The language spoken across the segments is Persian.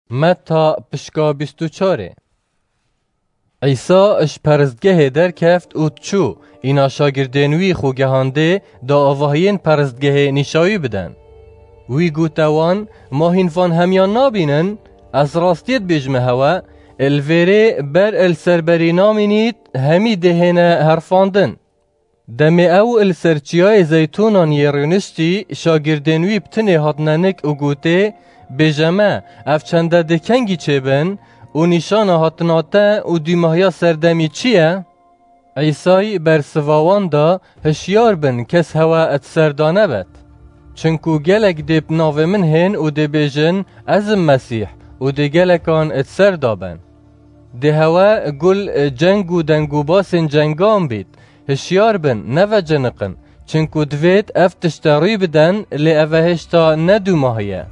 متا پشکا 24 عیسا اش پرستگه در کفت او چو اینا شاگردینوی خو گهانده دا آواهین پرستگه نشایی بدن. وی گوتوان ما هنفان همیان نابینن از راستیت بجمه هوا الویره بر السربری نامینید همی دهنه هرفاندن. دم او السرچیای زیتونان یرونشتی شاگردینوی بتنه هاتننک او گوته بجمه افچنده دکنگی چه بن و نشان هاتناته و دیماهیا سردمی چیه؟ عیسای بر سواوان دا هشیار بن کس هوا ات سردانه بد. چنکو گلک دیب ناو من هن و دی بیجن ازم مسیح و دی گلکان ات سردابن. دی هوا گل جنگ و دنگو باسن جنگام بید. هشیار بن نو جنقن چنکو دوید افتشتاری بدن لی اوهشتا ندو ماهیه.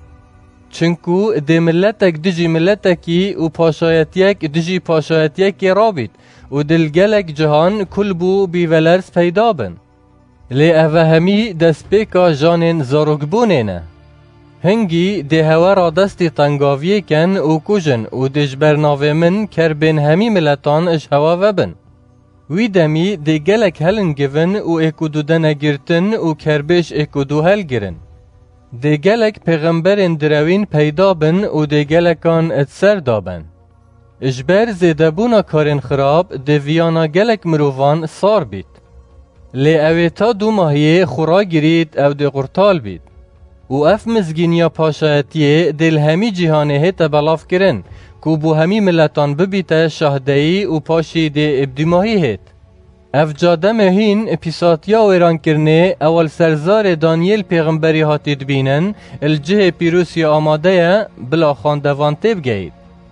چنکو دی ملتک دجی ملتکی و پاشایتیک دجی پاشایتیکی رابید و دلگلک جهان کل بو بیولرس پیدا بن. لی اوهمی دست پیکا جانین زاروگبونه نه. هنگی دی هوا را دستی تنگاویه کن و کجن و دجبر ناوه من کربین همی ملتان اش هوا وبن. وی دمی دی گلک هلن گون و اکودو دنگرتن و کربش اکودو هل گرن. دی گلک پیغمبرین دروین پیدا بن و دی گلکان اتسر دابن. اجبر زیدبونا کارین خراب دی ویانا گلک مروفان سار بید. لی اوی تا دو ماهیه خورا گرید او دی قرطال بید. و اف مزگینیا پاشایتیه دل همی جهانه هیت بلاف کرن کو بو همی ملتان ببیت شهدهی و پاشی دی ابدیماهی هیت. اف جاده مهین پیساتیا و ایران کرنه اول سرزار دانیل پیغمبری هاتید بینن الجه پیروسی آماده بلا خاندوان تیب گید.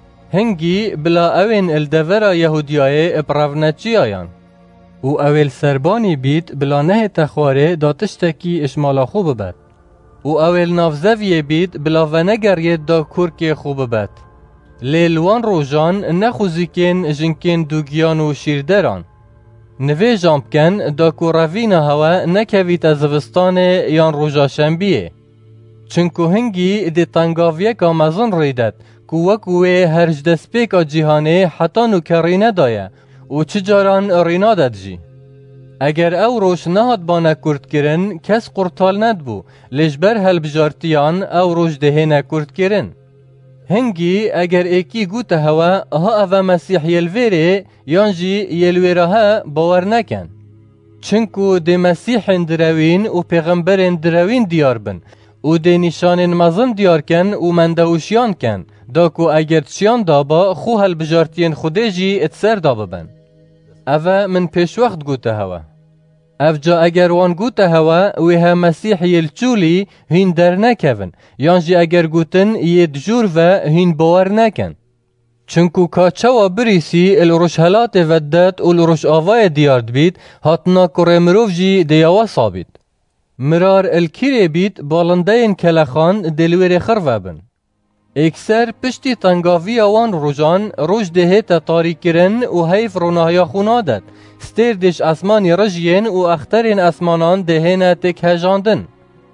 هنگی بلا اوین الدورا یهودیای ابراونچی آیان. و اول سربانی بید بلا نه تخواره داتشتکی اشمالا خوب بد. و اول نافزویه بید بلا ونگرید دا کرک خوب بد. لیلوان روژان نخوزیکن جنکن دوگیان و شیردران. نوی جامب کن دا کو روین هوا نکویت از وستان یان روژا شنبیه. چنکو هنگی دی تنگاویه که مزون ریدد کو وکوه هرج دسپیکا جیهانه حتا نوکرینه دایه و چجاران رینا داد جی. اگر او روش نهاد بانه کرد کرن کس قرطال ندبو لجبر هل بجارتیان او روش دهه نکرد کرن. هنگی اگر ایکی گوته هوا ها او مسیح یلویره یانجی یلویره ها باور نکن. چنکو دی مسیح دروین و پیغمبر دروین دیار بن و دی نشان مزن دیار کن و مندوشیان کن داکو اگر تشیان دابا خو هل بجارتین خوده جی اتسر دابا بن. او من پیش وقت گوته هوا. اف جا اگر وان گوته هوا ویها مسیح یلچولی هین در نکون یانجی اگر گوتن یدجور و هین باور نکن. چنکو کاچوا بریسی الروشهلات ودت و الروش آوای دیارد بید هاتنا کره مروف جی دیاوا صابید. مرار الکیره بید بالنده این کلخان دلویر خرو بن. اکثر پشتی تنگاوی آوان روژان روش دهه تطاری کرن و حیف روناهیا خونادد. ستیردش اسمانی رجین و اخترین اسمانان دهنه تک هجاندن.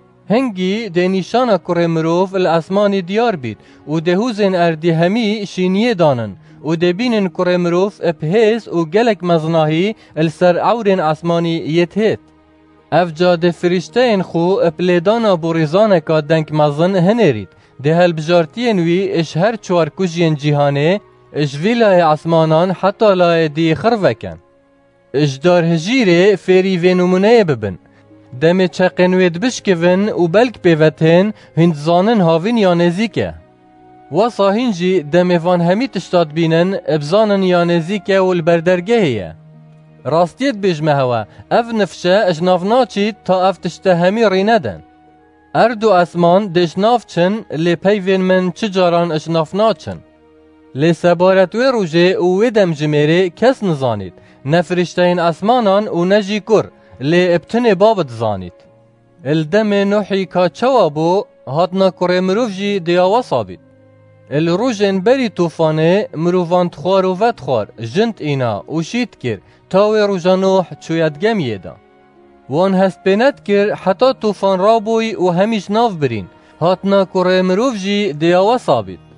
هنگی ده نیشان کره مروف الاسمانی دیار بید و دهوزین اردی همی شینیه دانن و ده بینن کره مروف اپهیز و گلک مزناهی السر عورین اسمانی یتهید. اف جاده فرشته این خو اپلیدانا بوریزانه که دنک مزن هنرید. ده هل بجارتین وی اش هر چوار کجین جیهانه اش ویلای اسمانان حتی لای دی خروکن. اش دار هجیره فیری و نمونه ببن. دم چقنوید بشکون و بلک بیوتین هند زانن هاوین یا نزیکه. واسا هنجی دم وان همی تشتاد بینن ابزانن یا نزیکه و البردرگهیه. راستیت بجمه هوا اف نفشه اش نافناچید تا اف تشته همی ریندن. اردو اسمان دشناف چن لی پیوین من چجاران اشناف ناچن. لی سبارتوی روژه و ویدم جمیره کس نزانید. نفرشتین اسمانان و نجی کر لی ابتن بابت زانید. الدم نوحی که چوابو هاتنا کره مروف جی دیاوا صابید. الروژن بری توفانه مروفان تخوار و ودخوار جنت اینا و شید کر تاوی روژانوح چوید گمیه دا. وان هست بینت کر حتی توفان رابوی و همیش ناف برین هاتنا کره مروف جی دیاوا صابید.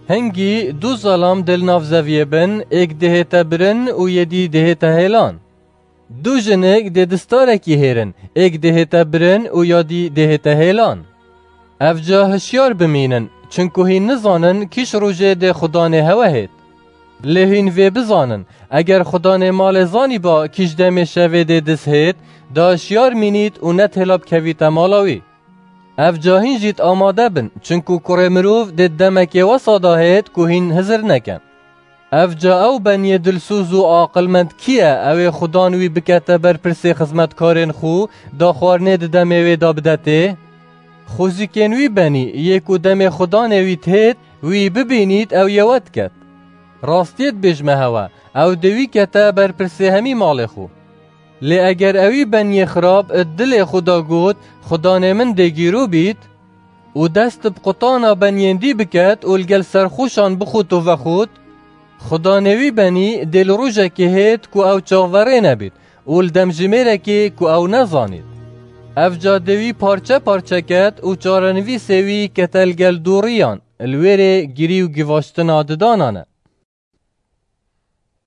هنگی دو ظلام دل ناف زویه بن ایک دهتا برن و یدی دهتا هیلان. دو جنک ده دستارکی هیرن ایک دهتا برن و یادی دهتا هیلان. افجا هشیار بمینن چنکو هین نزانن کش روژه ده خدانه هوا هید. لهین وی بزانن اگر خدانه مال زانی با کش دم شوه ده دس هید دا هشیار مینید و نت هلاب کویتا مالاوی. افجا هین جیت آماده بن چنکو کره مروف ده دمکی و صادا هید که هین هزر نکن. افجا او بنی دلسوز و عاقلمند کیه او خدانوی بکته بر پرسی خدمتکارین خو دا خوارنه ده دموی دا بدته؟ خوزیکنوی بنی یکو دم خدانوی تهید وی ببینید او یوت کت. راستیت بجمه هوا او دوی کته بر پرسی همی مال خو. لی اگر اوی بنی خراب دل خدا گود خدانه من دگیرو بید و دست بقطانا بنیندی بکت و لگل سرخوشان بخود و وخود خدانوی بنی دل روژه که هید که او چاوره نبید و لدم جمیره که او نزانید. افجا دوی پارچه پارچه کت و چارنوی سوی کتل گل دوریان الویره گیری و گواشتنا ددانانه.